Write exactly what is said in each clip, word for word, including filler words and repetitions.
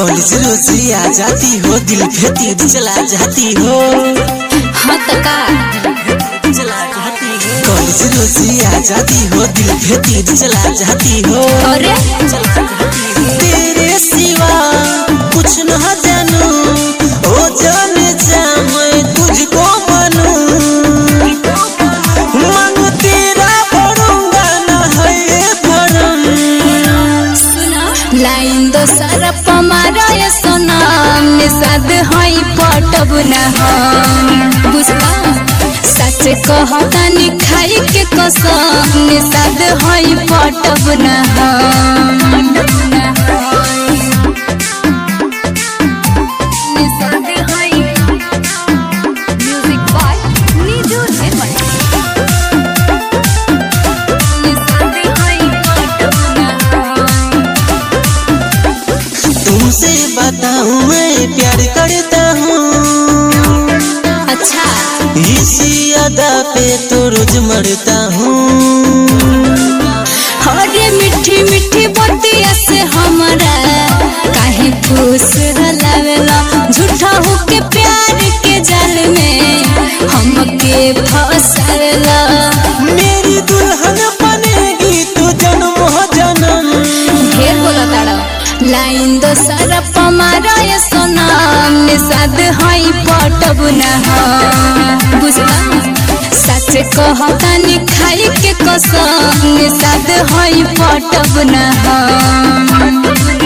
College रोज आ जाती हो, दिल पे तीर चला जाती हो। हाँ तो का चला जाती हो कॉलेज रोज आ जाती हो, दिल पे तीर चला जाती हो। अरे तेरे सिवा कुछ न जानू, ओ जाने जा मैं तुझको मानू। मन तेरा भरूंगा ना है ये भरम। लाइन दो सारा पमारा ये सोना निषाद हई पटब ना हम बुझला। सच कहतानी खाई के कसम निषाद हई पटब ना हम। निषाद हई म्यूजिक बाय नीजू निर्मल। निषाद हई पटब ना हम। तुमसे बताऊं मैं प्यार करता हूँ, अच्छा इसी अदा पे तो रोज मरता हूँ। अरे मीठी मीठी बतिया से हमारा काहे खुश हलावेला। झूठा होके प्यार के जाल में हमके फसावेला। मेरी दुल्हन बनेगी तू जन्म हो जन्म। ढेर बोला ताड़ा। लाइन दो सारा पमारा ये सोना निषाद हई पटब ना हम बुझला। सच कहतानी खाई के कसम निषाद हई पटब ना हम।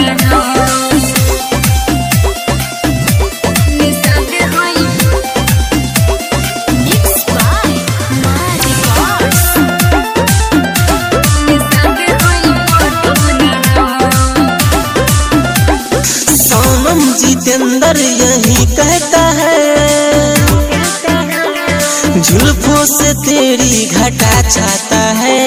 निषाद हई mix by Mari boss. Nishad हई पटब ना हम। सोनम जितेंद्र यही कहता है, जुल्फों से तेरी घटा चाहता है।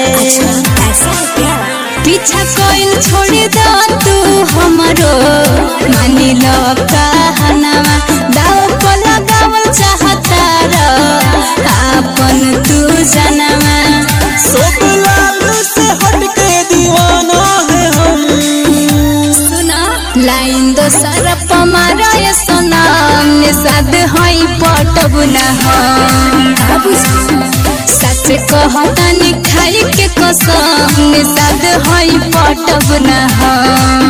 पीछा कोइल छोड़ दो तू हमरो मानी लो कहनावा। दाव को लगावल चाहता रो आपन तू जनवा। सब लाल से हटके दीवाना है हम। सुना लाइन दो सारा पमारा ये सोना निषाद हई पटब ना हम। सच कहतानी खाई के कसम निषाद हई पटब ना हम।